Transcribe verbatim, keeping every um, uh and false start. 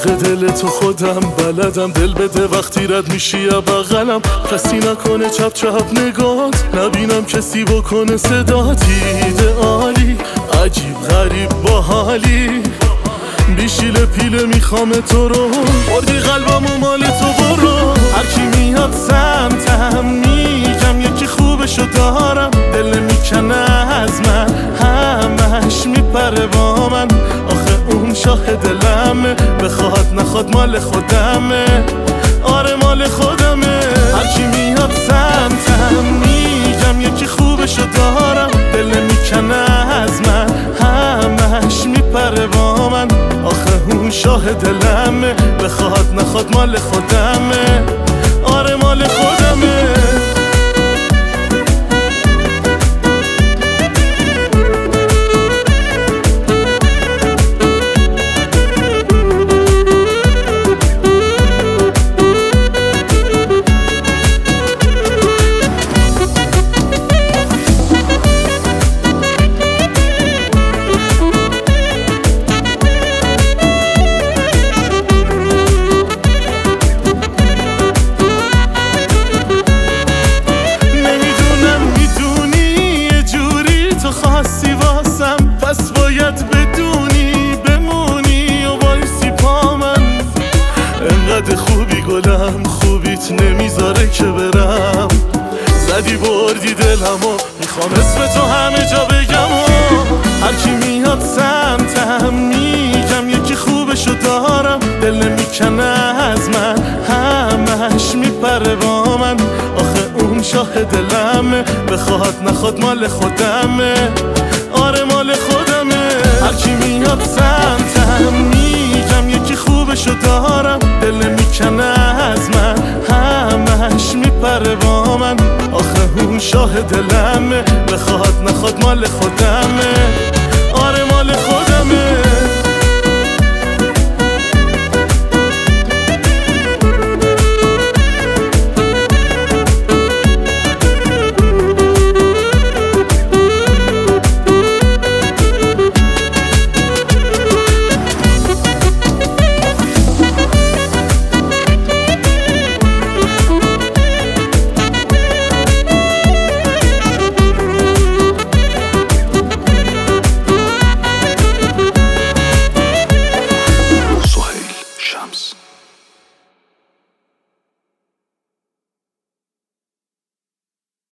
عاشق دل تو خودم بلدم، دل بده وقتی رد میشی یا بغلم. کسی نکنه چپ چپ نگات، نبینم کسی بکنه صدا. ایدئالی عجیب غریب با حالی، بیشیل پیله میخوام تو رو، بردی قلبم و مال تو برو. هرکی میاد سمتم میگم یکی خوبشو دارم، دل میکنه از من همش میپره با من. آخه اون شاه دلمه، بخواد نخواد مال خودمه، آره مال خودمه. هرکی میاد سمتم میگم یکی خوبشو دارم، دل میکنه از من همش میپره با من. آخه اون شاه دلمه، بخواد نخواد مال خودمه، آره مال خودمه. خاصی واسم پس باید بدونی بمونی و وایسی پا من. انقدر خوبی گلم، خوبیت نمیذاره که برم. زدی بردی دلمو، میخوام اسم تو همه جا بگم. و هرکی میاد سمتم میگم یکی خوبشو دارم، دل میکنه از من همش میپره با من. آخه اون شاه دلمه، بخواد نخواد مال خودمه، آره مال خودمه. هرکی میاد سمتم میگم یکی خوبشو دارم، دل میکنه از من همش میپره با من. آخه اون شاه دلمه، بخواد نخواد مال خودمه.